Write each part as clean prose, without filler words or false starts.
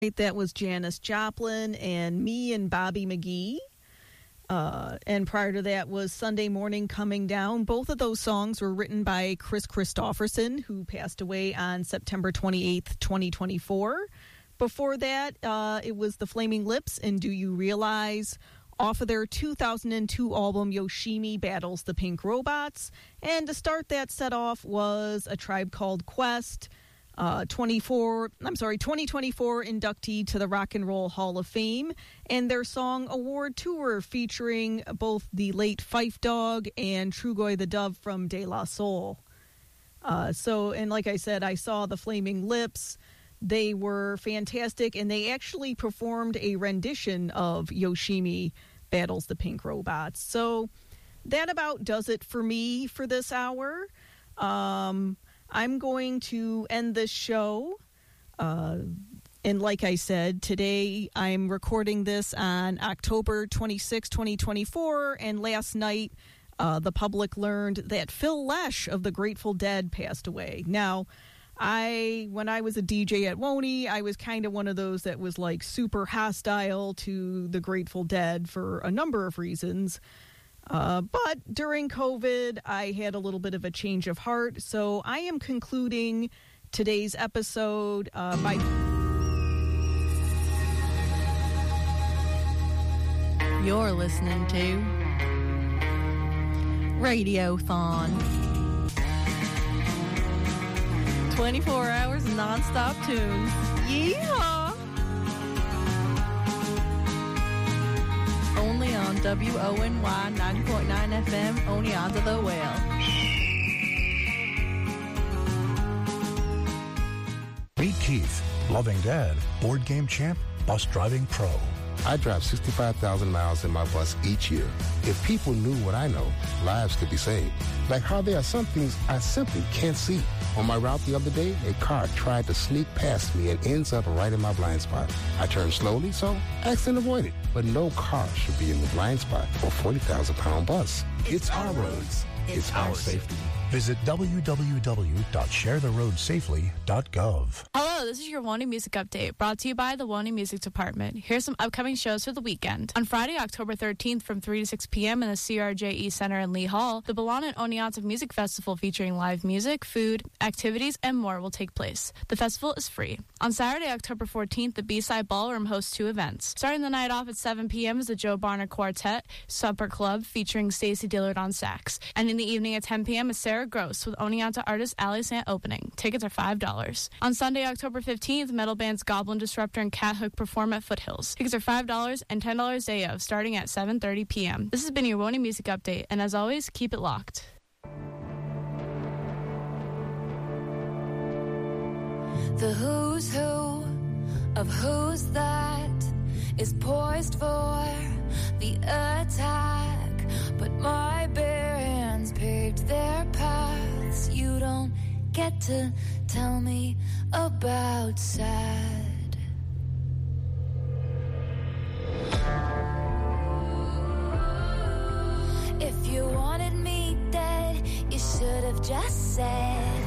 That was Janis Joplin and Me and Bobby McGee. And prior to that was Sunday Morning Coming Down. Both of those songs were written by Chris Christopherson, who passed away on September 28th, 2024. Before that, it was The Flaming Lips and Do You Realize, off of their 2002 album Yoshimi Battles the Pink Robots. And to start that set off was A Tribe Called Quest, 2024 inductee to the Rock and Roll Hall of Fame, and their song Award Tour featuring both the late Phife Dawg and Trugoy the Dove from De La Soul. And like I said, I saw The Flaming Lips. They were fantastic, and they actually performed a rendition of Yoshimi Battles the Pink Robots. So that about does it for me for this hour. I'm going to end this show. And like I said, today I'm recording this on October 26, 2024. And last night, the public learned that Phil Lesh of the Grateful Dead passed away. Now, when I was a DJ at Woney, I was kind of one of those that was like super hostile to the Grateful Dead for a number of reasons. But during COVID, I had a little bit of a change of heart. So I am concluding today's episode by... You're listening to Radiothon. 24 hours of non-stop tunes. Yeehaw! Only on WONY 90.9 FM, Oneonta the Whale. Meet Keith, loving dad, board game champ, bus driving pro. I drive 65,000 miles in my bus each year. If people knew what I know, lives could be saved. Like how there are some things I simply can't see. On my route the other day, a car tried to sneak past me and ends up right in my blind spot. I turned slowly, so accident avoided. But no car should be in the blind spot for a 40,000-pound bus. It's our roads. It's our safety. Visit www.sharetheroadsafely.gov. Hello, this is your Woney Music Update, brought to you by the Woney Music Department. Here's some upcoming shows for the weekend. On Friday, October 13th from 3 to 6 p.m. in the CRJE Center in Lee Hall, the Belon and Oneonta Music Festival featuring live music, food, activities, and more will take place. The festival is free. On Saturday, October 14th, the B-Side Ballroom hosts 2 events. Starting the night off at 7 p.m. is the Joe Barner Quartet Supper Club featuring Stacey Dillard on sax. And in the evening at 10 p.m. is Sarah Gross with Oneonta artist Ali Sant opening. Tickets are $5. On Sunday, October 15th, metal bands Goblin Disruptor and Cat Hook perform at Foothills. Tickets are $5 and $10 day of, starting at 7:30 p.m. This has been your Woney Music Update, and as always, keep it locked. The who's who of who's that is poised for the attack, but my bare hands paved their paths. You don't get to tell me about sad. If you wanted me dead, you should have just said.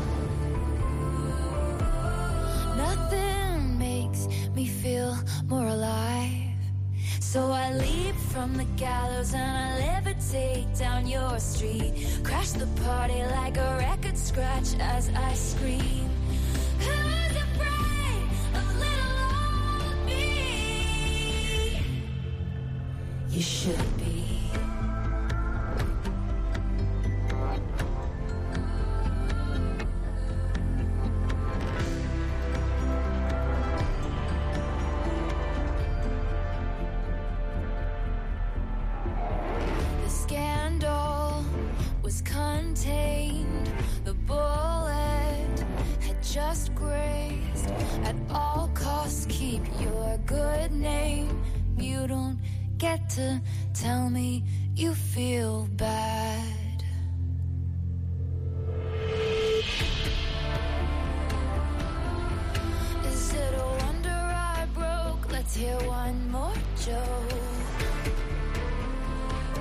Nothing makes me feel more alive. So I leap from the gallows and I levitate down your street. Crash the party like a record scratch as I scream. Who's afraid of little old me? You should be. The bullet had just grazed. At all costs, keep your good name. You don't get to tell me you feel bad. Is it a wonder I broke? Let's hear one more joke.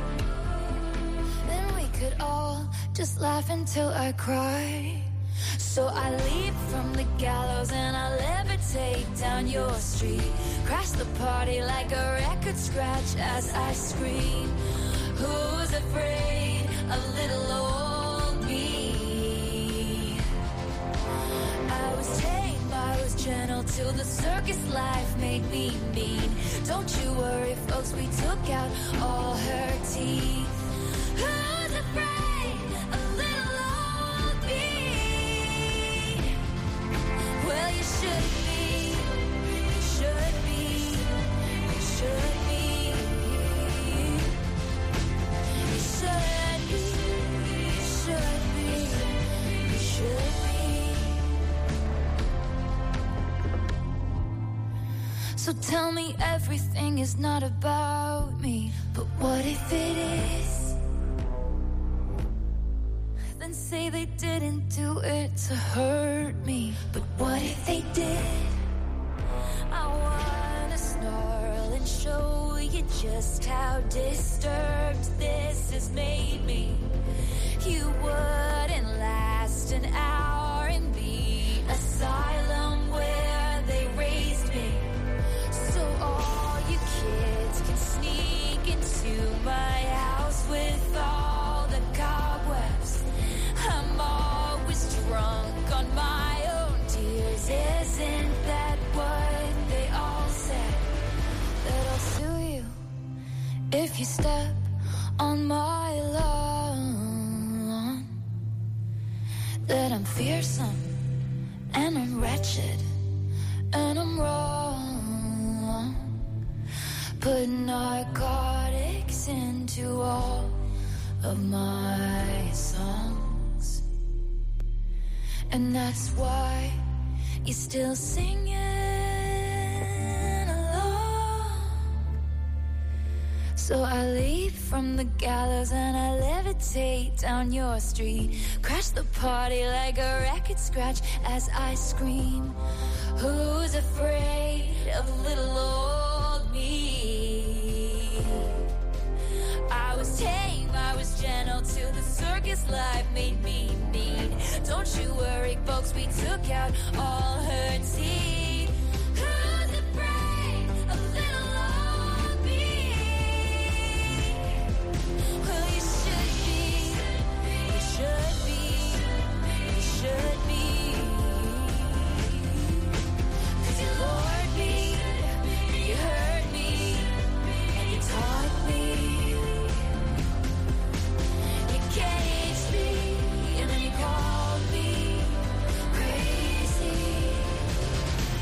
Then we could all just laugh until I cry. So I leap from the gallows and I levitate down your street. Crash the party like a record scratch as I scream. Who's afraid of little old me? I was tame, I was gentle till the circus life made me mean. Don't you worry, folks, we took out all her teeth. Who's afraid of little old me? Well, you should be, you should be, you should be. You should be, you should be, you should be. So tell me everything is not about me, but what if it is? Then say they didn't do it to hurt me, but what if they did? I wanna snarl and show you just how disturbed this has made me. You wouldn't last an hour in the asylum where they raised me. So all you kids can sneak into my house with all the cobwebs. I'm always drunk on my own tears. Isn't that what they all said? That I'll sue you if you step on my lawn. That I'm fearsome and I'm wretched and I'm wrong. Put narcotics into all of my songs, and that's why you're still singing along. So I leap from the gallows and I levitate down your street. Crash the party like a record scratch as I scream. Who's afraid of little old me? I was tame, I was gentle till the circus life made me mean. Don't you worry, folks, we took out all her teeth. Who's afraid of little old me? Well, you should be, you should be, you should be. 'Cause you lured me, you hurt me, and you taught me. You caged me, and then you called me crazy.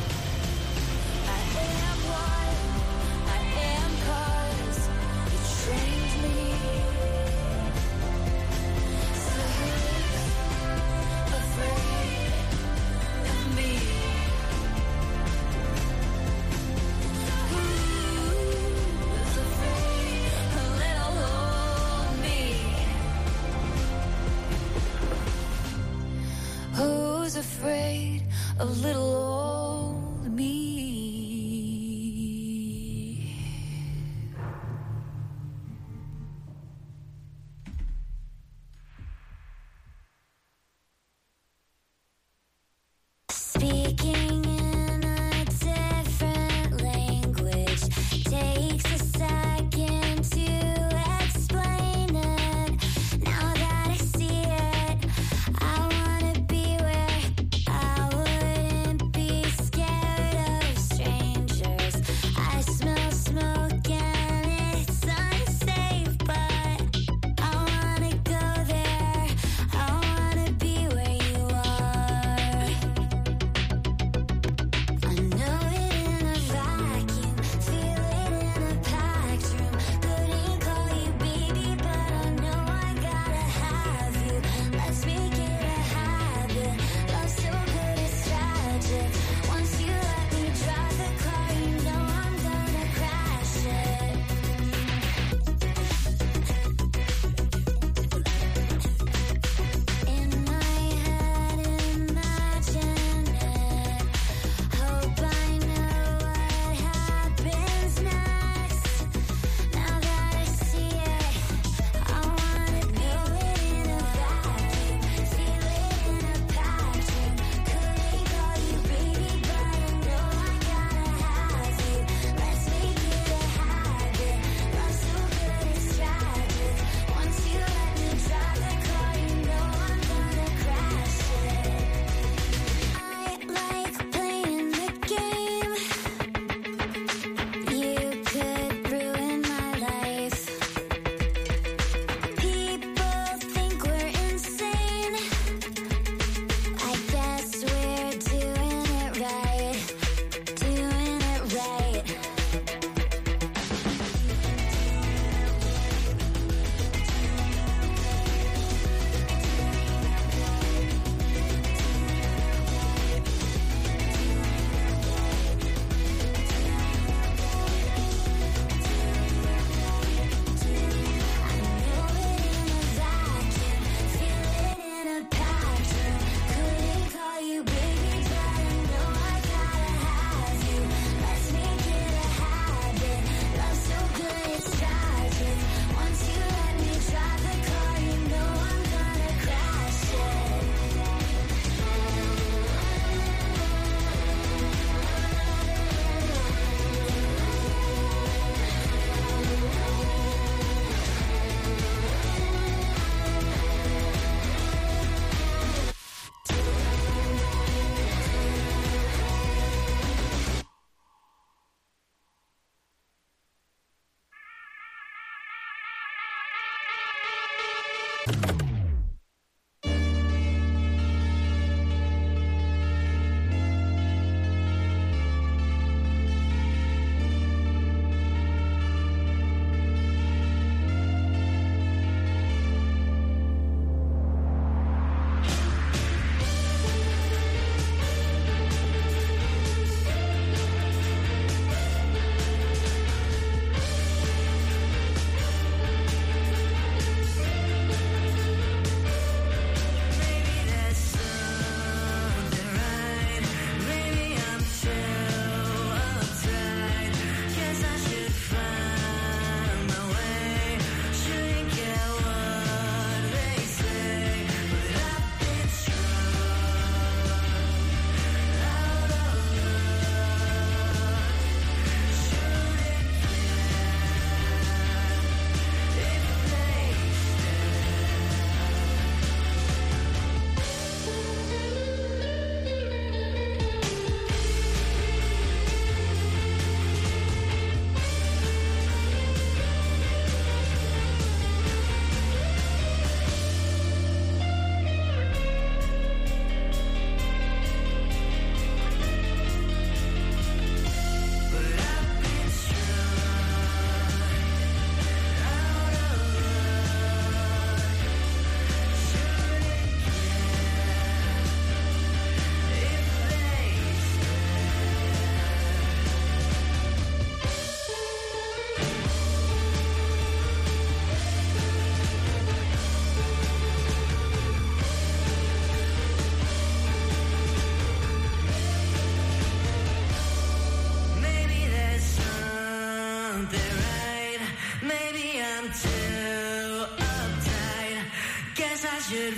should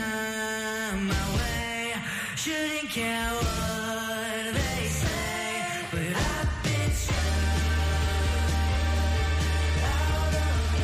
find my way. Shouldn't care what they say, but I've been out of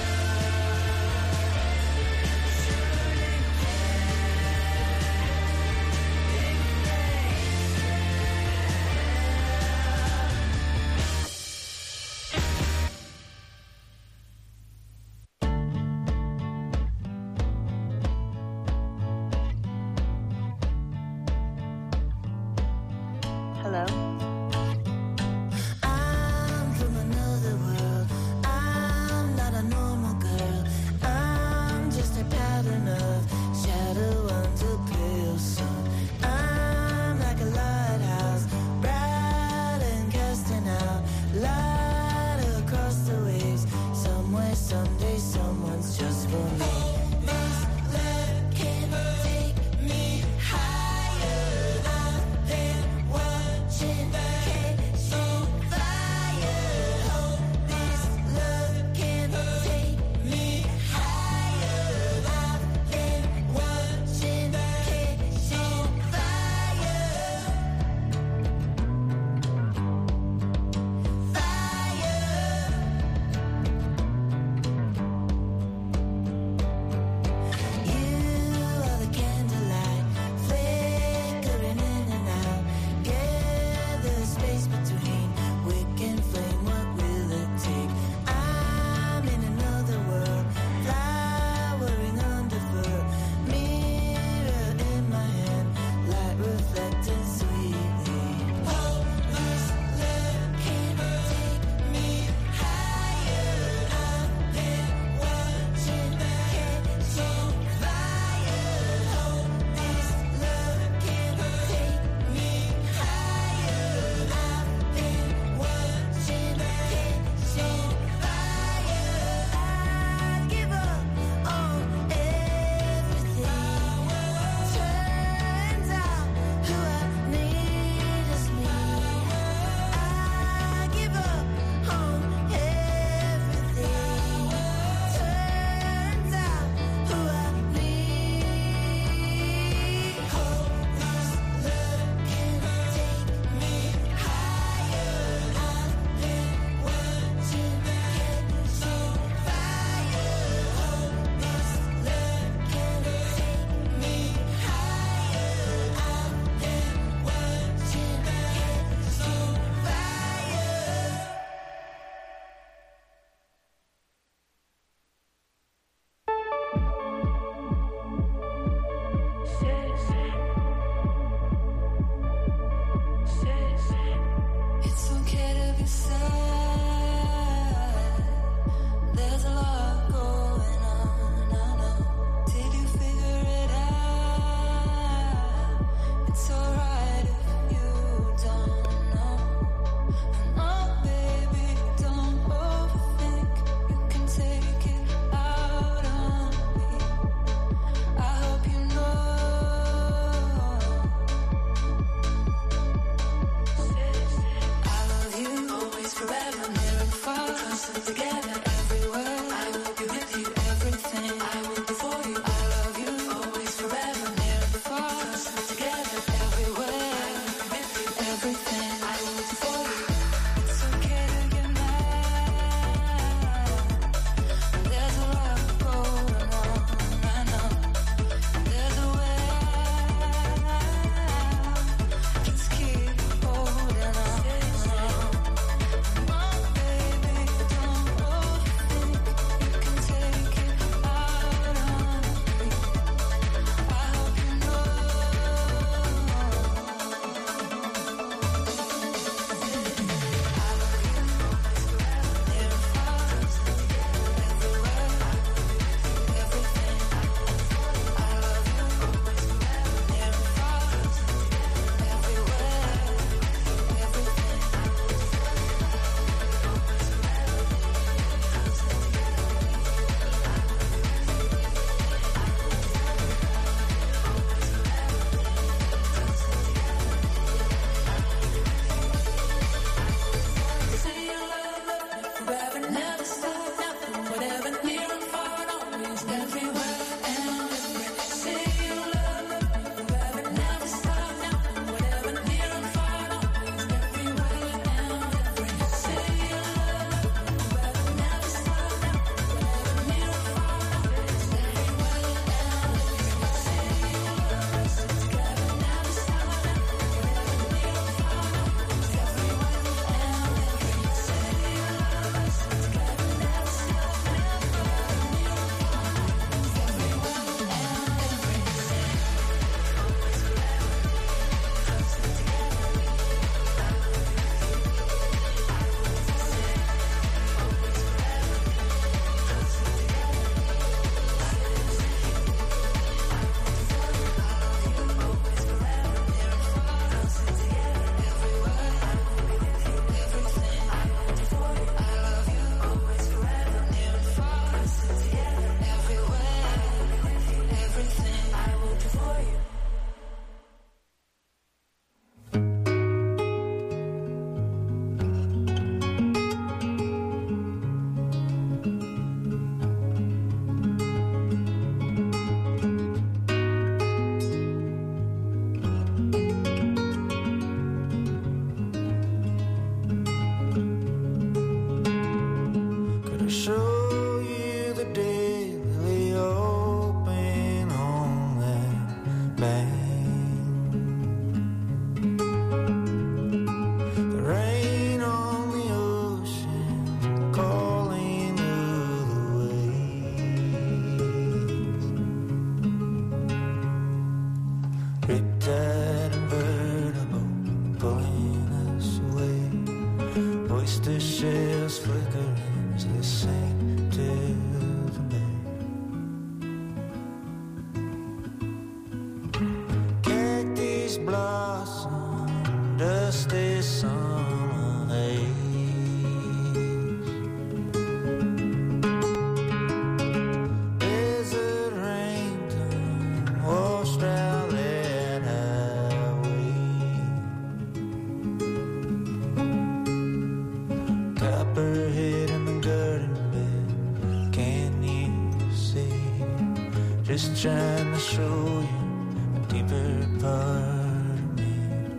Trying to show you a deeper part of me.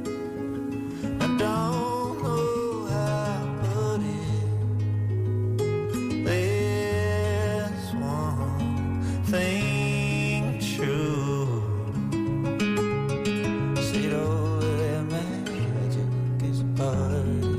I don't know how to put it. There's one thing true. See, all that magic is a part of you.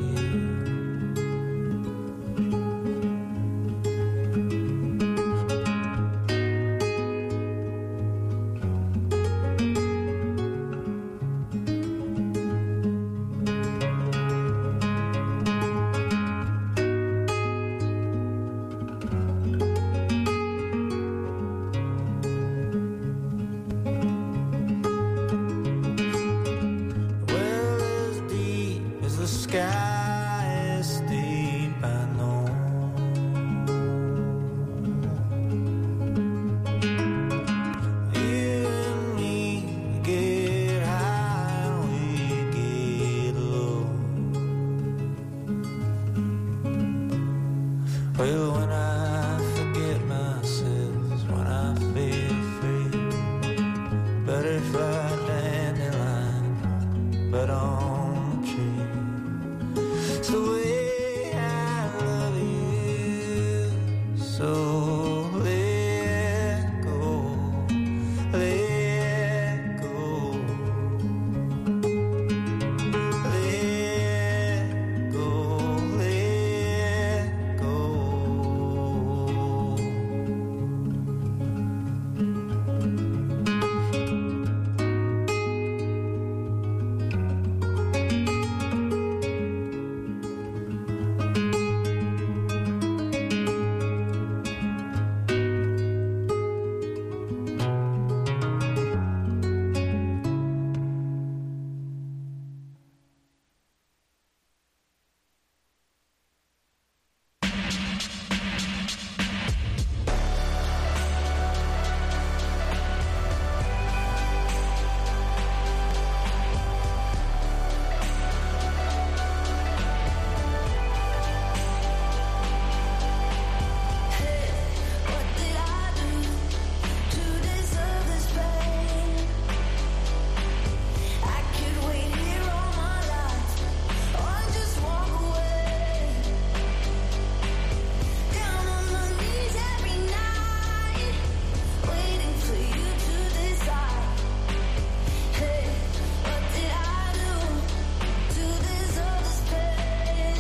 Well, when I forget myself is when I feel free. Butterfly, dandelion, but on the tree. It's the way I love you, so let go, let go, let go, let go. What did I do to deserve this pain? I could wait here all my life, or just walk away. Down on my knees every night, waiting for you to decide. Hey, what did I do to deserve this pain?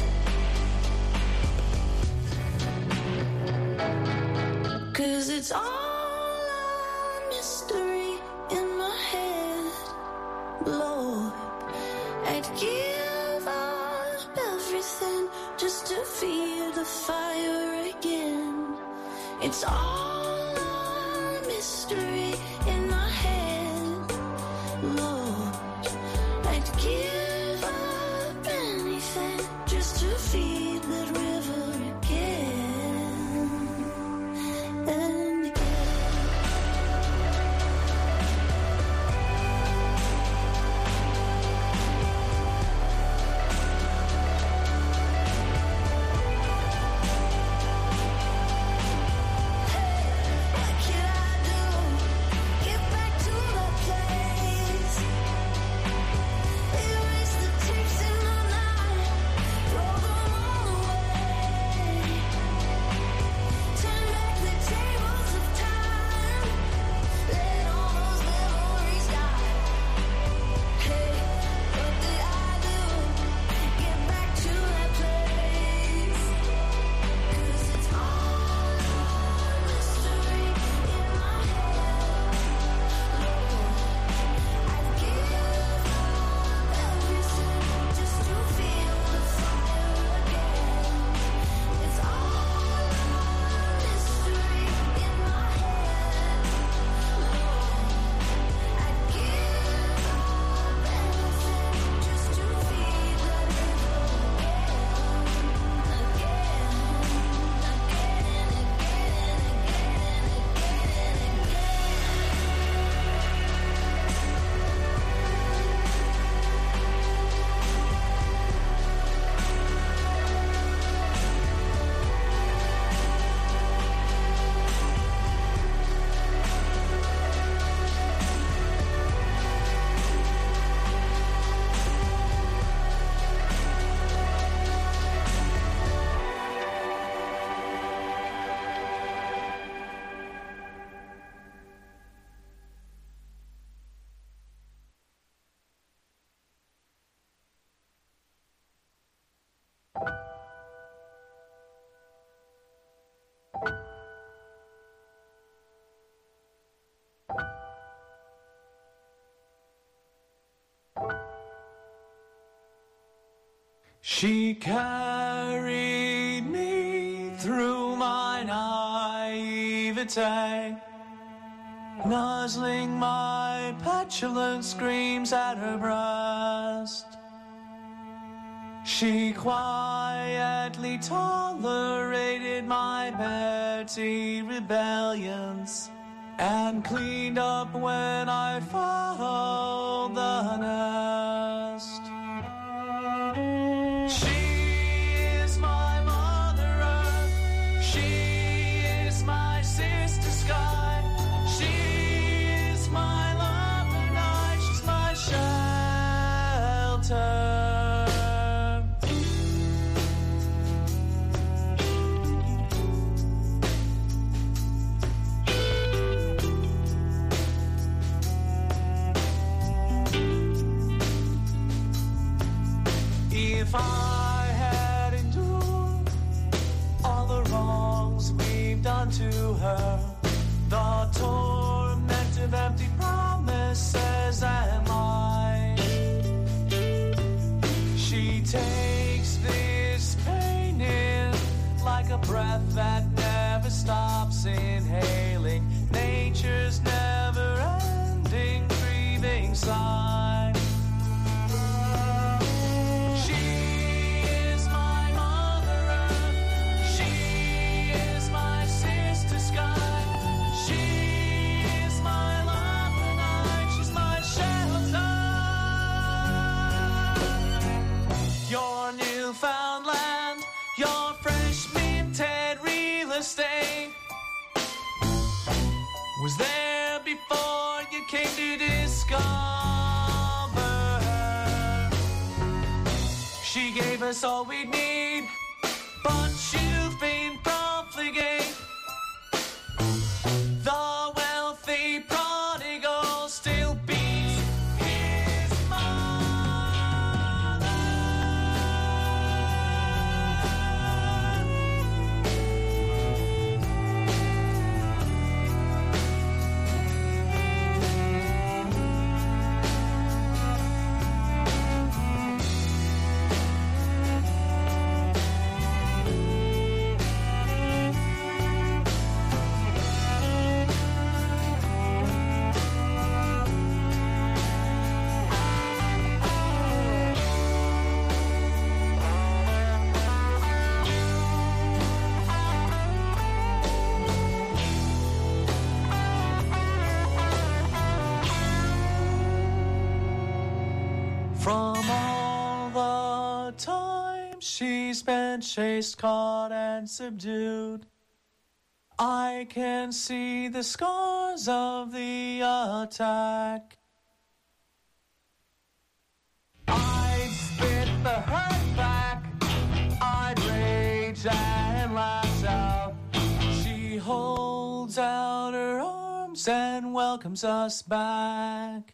'Cause it's all a mystery in my head, Lord. I'd give up everything just to feel the fire again. It's all a mystery in my head, Lord. I'd give up anything just to feel that river again and again. What can I do? Get back to the place. Erase the tapes in my mind, throw them all away. Turn back the tables of time, let all those memories die. Hey, what did I do? Get back to that place. 'Cause it's all a mystery in my head, Lord. I'd give up everything just to feel the fire again. It's all a mystery in my head, Lord. I'd give up everything just to feel that river She carried me through my naivete, nuzzling my petulant screams at her breast. She quietly tolerated my petty rebellions and cleaned up when I fouled the nest. She is my mother earth, her. The torment of empty promises and lies. She takes this pain in like a breath that never stops inhaling. Nature's never-ending breathing sigh. She is my mother earth. She is my sister sky. She is my love the night. She's my shelter. Your newfound land, your fresh minted real estate was there before you came to discover her. She gave us all we need, but you've been profligate. The wealthy prodigal still beats his mother. From all the time she spent chased, caught, and subdued, I can see the scars of the attack. I'd spit the hurt back, I'd rage and lash out. She holds out her arms and welcomes us back.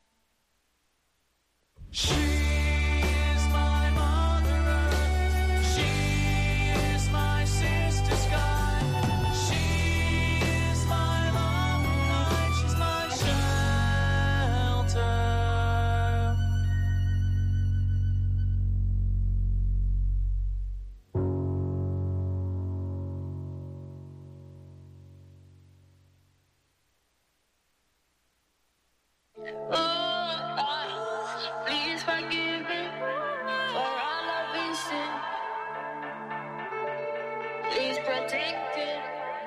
She is my mother earth. She is my sister sky. She is my love night. She's my shelter. Please forgive me for all of this sin. Please protect it.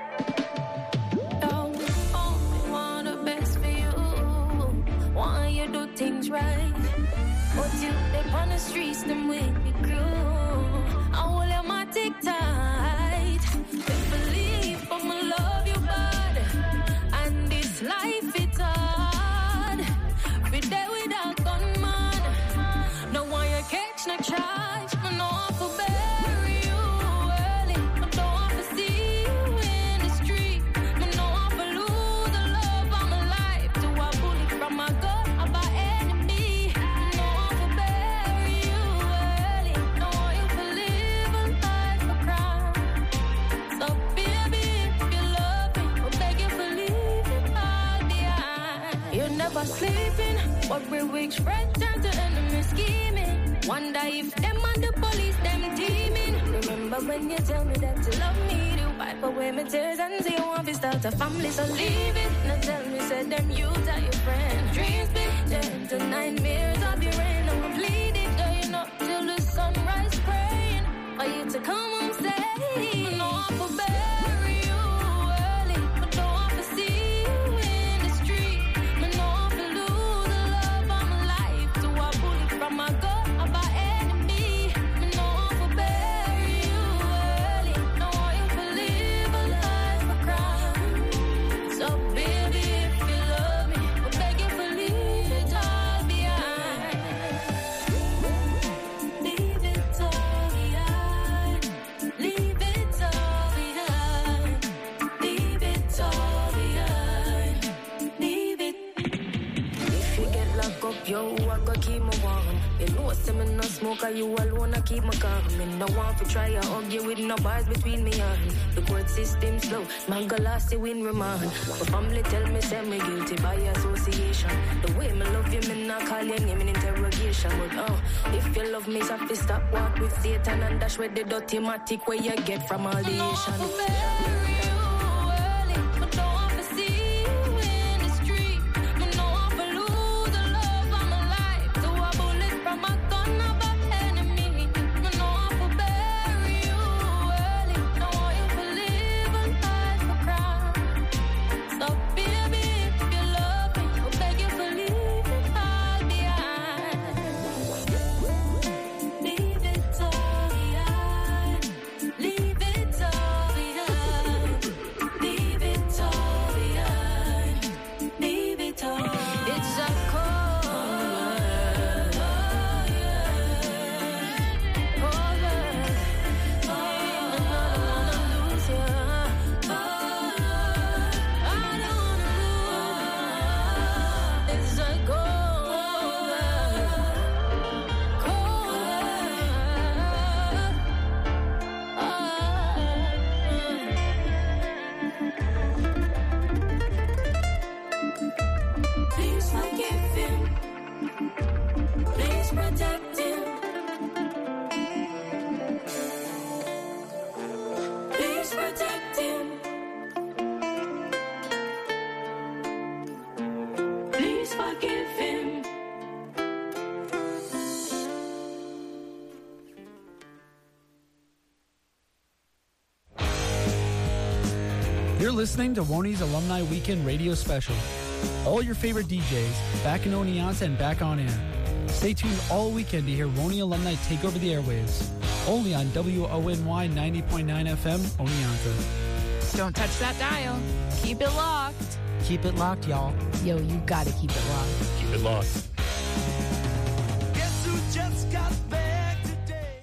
Don't only want the best for you. Want you do things right. But you live on the streets, them with the crew. I will let my tick tight. Don't believe, but my love you bad. And this life it's hard. Every day without gunman. No one you catch, no charge. No, no one for bury you early. No, don't want to see you in the street. No, no one for lose the love of my life. To a bullet from my gut of my enemy. No one for bury you early. No one you for live a life of crime. So baby, if you love me, I beg you for leave it all behind. You're never sleeping. What we wish friends turn to enemy scheming. Wonder if them and the police them teaming. Remember when you tell me that you love me, to wipe away my tears and say you want to start a family, so leave it. Now tell me, say them you tell your friends. Dreams big, then to nightmares of your rain. Now I'm bleeding, girl, you know till the sunrise praying for you to come home safe. No one for bury you early, but no one for see you in the street. But no one for lose the love of my life. To a bullet from my gut of my enemy. But no one for bury you early. No one you for live a life of crime. So baby, if you love me, I beg you for leave it all behind. Leave it all behind. Leave it all behind. smoke, or you alone, I keep my calm. Me no want to try or argue with no bars between me and the court system slow. Man go lost, you win remand. My family tell me, say me guilty by association. The way me love you, me not call your name in interrogation. But if you love me, so have to stop walk with Satan and dash with the dirty matic where you get from all the Asian. You're listening to Woney's Alumni Weekend Radio Special. All your favorite DJs back in Oneonta and back on air. Stay tuned all weekend to hear Woney alumni take over the airwaves. Only on WONY 90.9 FM, Oneonta. Don't touch that dial. Keep it locked. Keep it locked, y'all. Yo, you gotta keep it locked. Keep it locked. Guess who just got back today?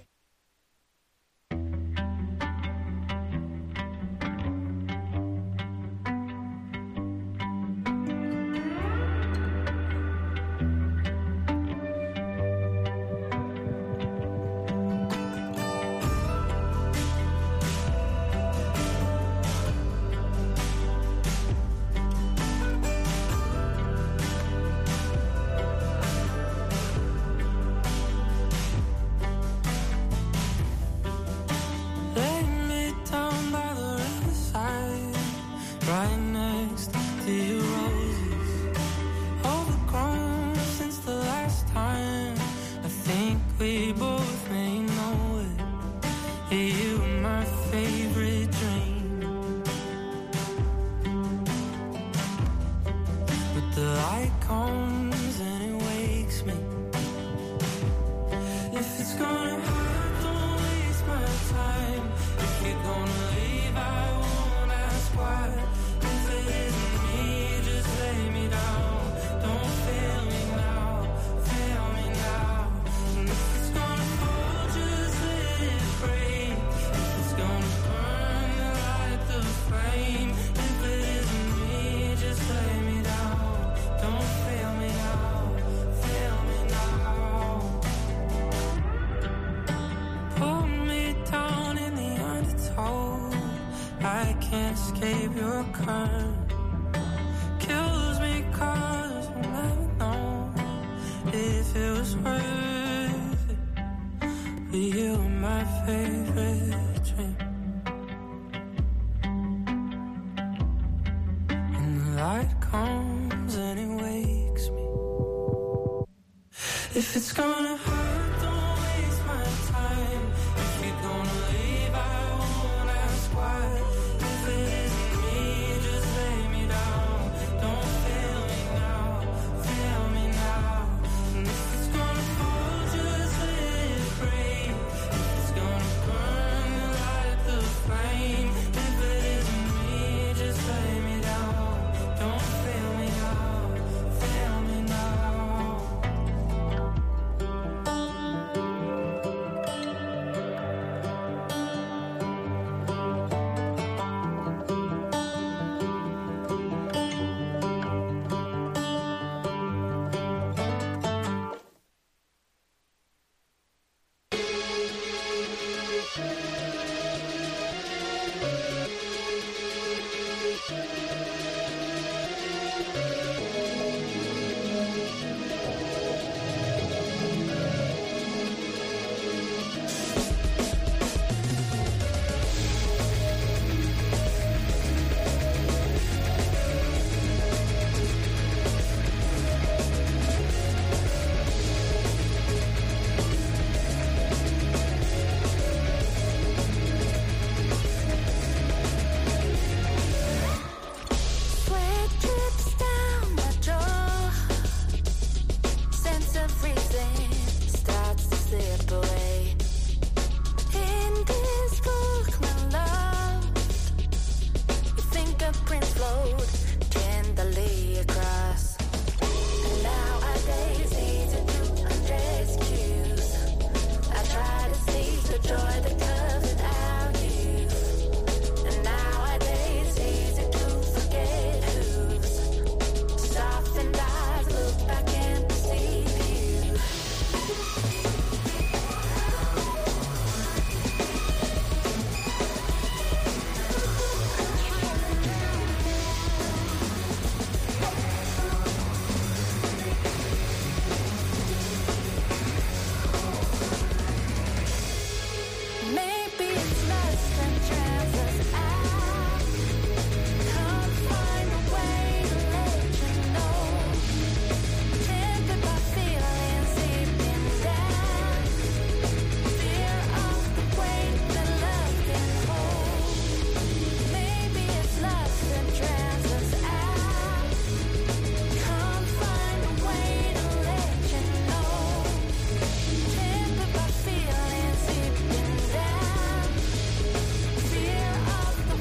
Fear of the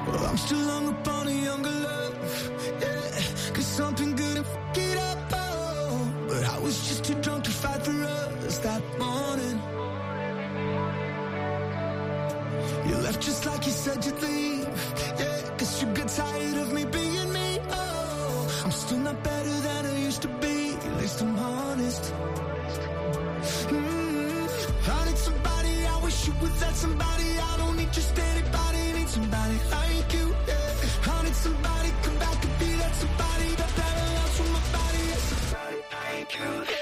Well, I'm still hung up on a younger love, yeah. Cause something good and fuck it up, oh. But I was just too drunk to fight for us that morning. You left just like you said you'd leave, yeah. Cause you got tired of me being me, oh. I'm still not better than I used to be, at least I'm honest. I need somebody, I wish you was that somebody. I don't need just anybody, I need somebody like you, yeah. I need somebody, come back and be that somebody that never lost from my body, yeah. Somebody like you, yeah.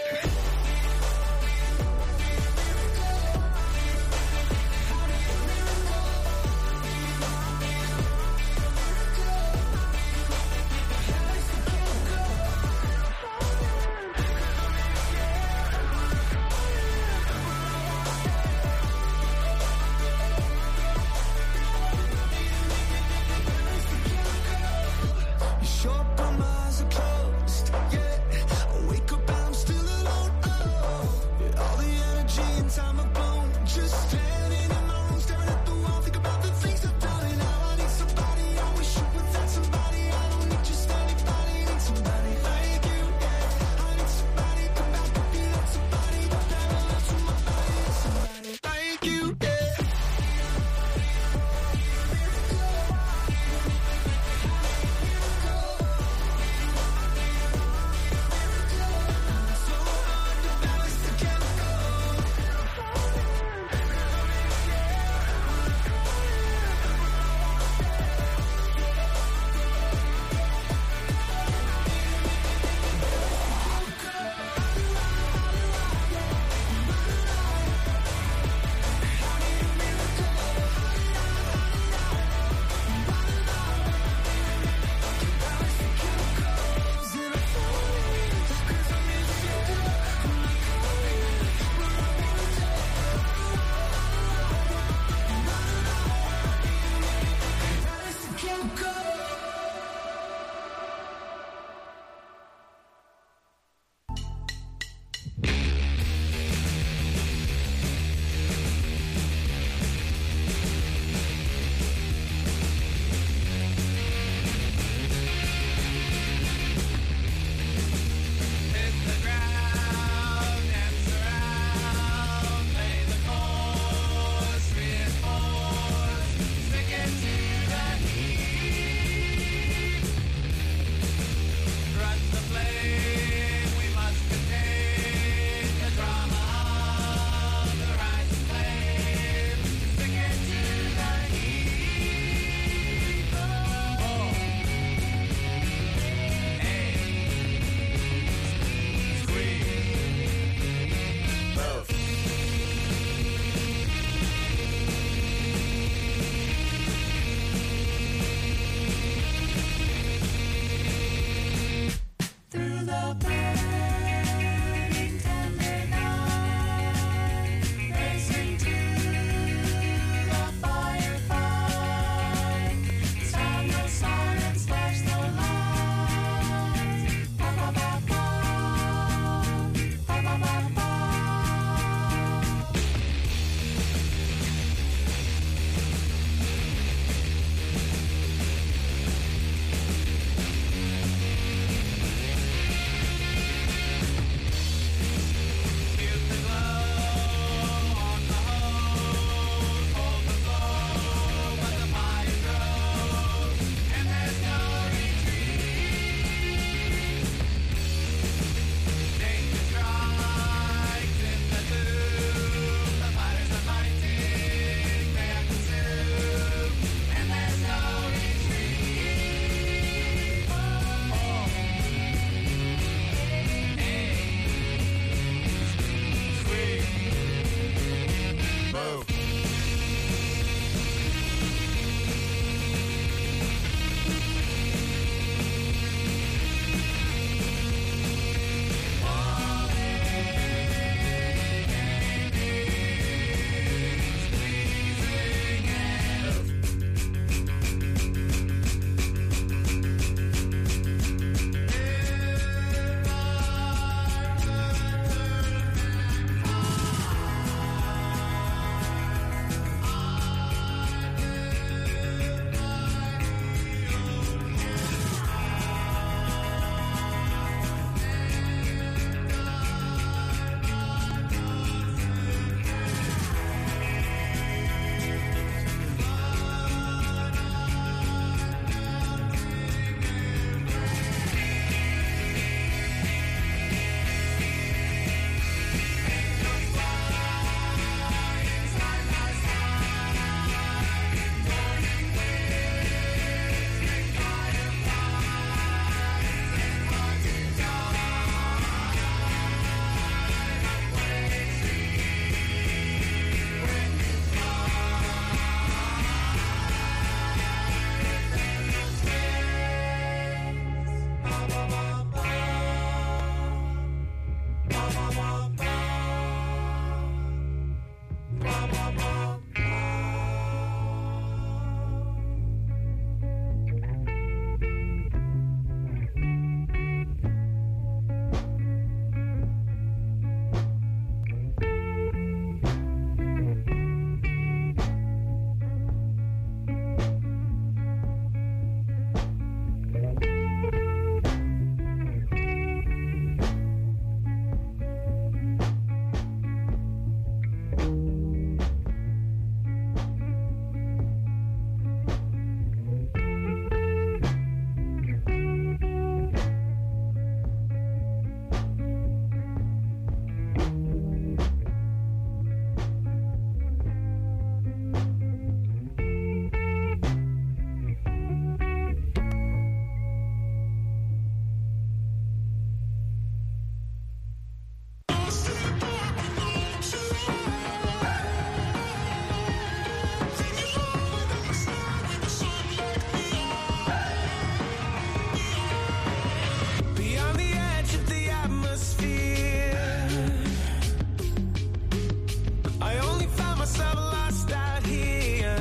myself lost out here,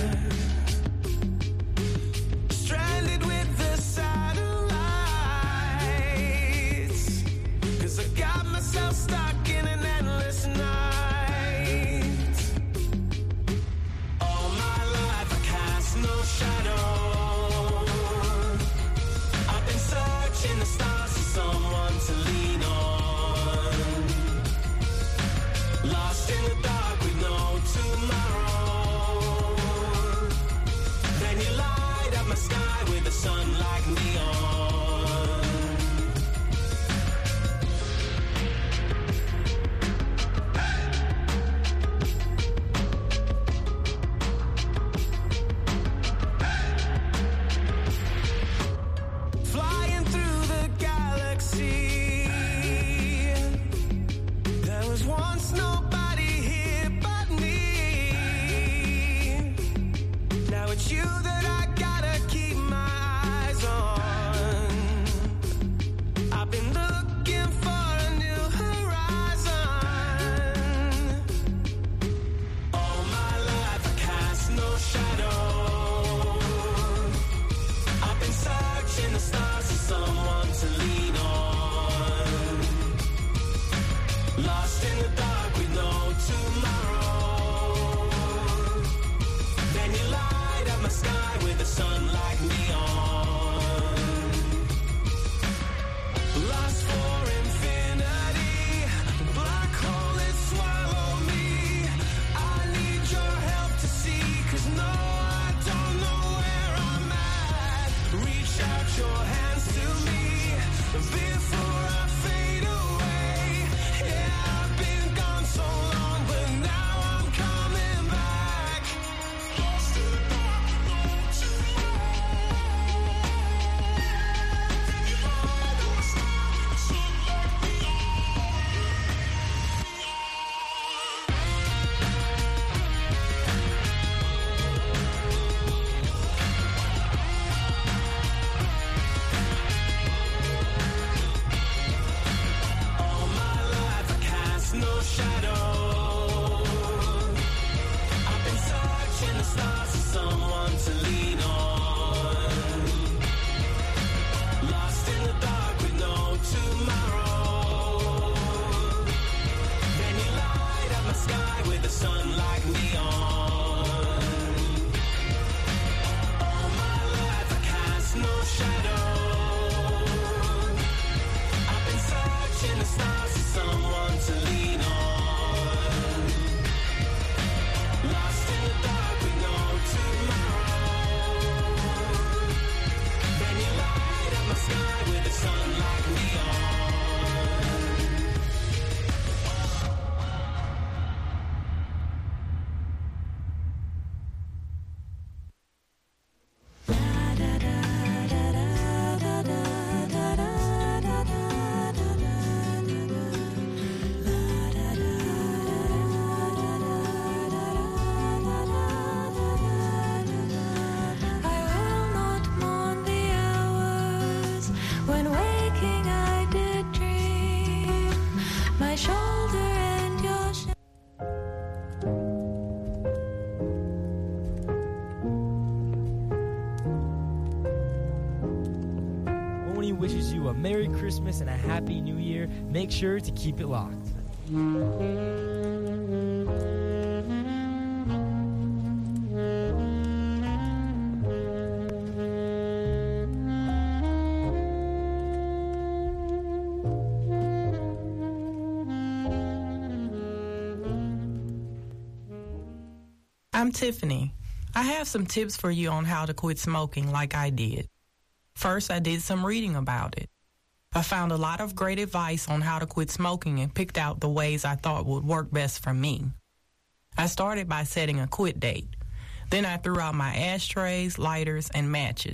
stranded with the satellites, 'cause I got myself stuck in an endless night. All my life I cast no shadow. I've been searching the stars for someone to lean on, lost in the dark with no tomorrow. Then you light up my sky with the sun like neon. Flying through the galaxy, there was once nobody here but me. Now it's you that I gotta keep my eyes on. I've been looking for a new horizon. All my life I cast no shadow. I've been searching the stars for someone to lean on, lost in the dark with no tomorrow. Then you light up my sky with the sun like neon. Lost for infinity, black hole it swallow me. I need your help to see, 'cause no, I don't know where I'm at. Reach out your hands to me before I fade away. Yeah, I've been gone so long, but now I'm coming back. Lost in the dark, no all my life I cast no shadow. I've been searching the stars for someone to lean on, lost in the dark with no tomorrow. Then you light up my sky with the sun like neon. All my life I cast no shadow. I've been searching the stars for someone to lean on, lost in the dark with no tomorrow. Then you light up my sky with the sun like neon. I will not mourn the hours when waking I did dream my shoulder and your Oni wishes you a Merry Christmas and a Happy New Year. Make sure to keep it locked. I'm Tiffany. I have some tips for you on how to quit smoking like I did. First, I did some reading about it. I found a lot of great advice on how to quit smoking and picked out the ways I thought would work best for me. I started by setting a quit date. Then I threw out my ashtrays, lighters, and matches.